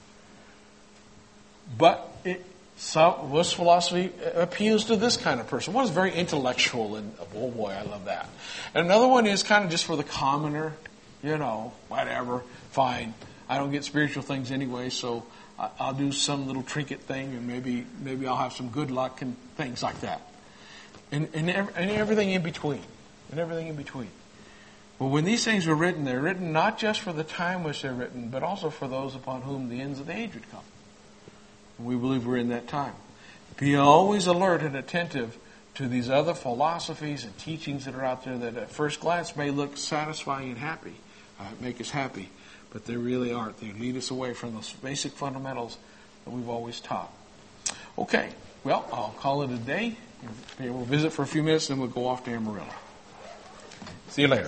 Speaker 1: But it, some, this philosophy appeals to this kind of person. One is very intellectual, and oh boy, I love that. And another one is kind of just for the commoner, you know, whatever, fine. I don't get spiritual things anyway, so I'll do some little trinket thing, and maybe maybe I'll have some good luck and things like that. And, and, and everything in between. And everything in between. Well, when these things were written, they're written not just for the time which they're written, but also for those upon whom the ends of the age would come. We believe we're in that time. Be always alert and attentive to these other philosophies and teachings that are out there that at first glance may look satisfying and happy, uh, make us happy, but they really aren't. They lead us away from those basic fundamentals that we've always taught. Okay, well, I'll call it a day. We'll visit for a few minutes, and we'll go off to Amarillo. See you later.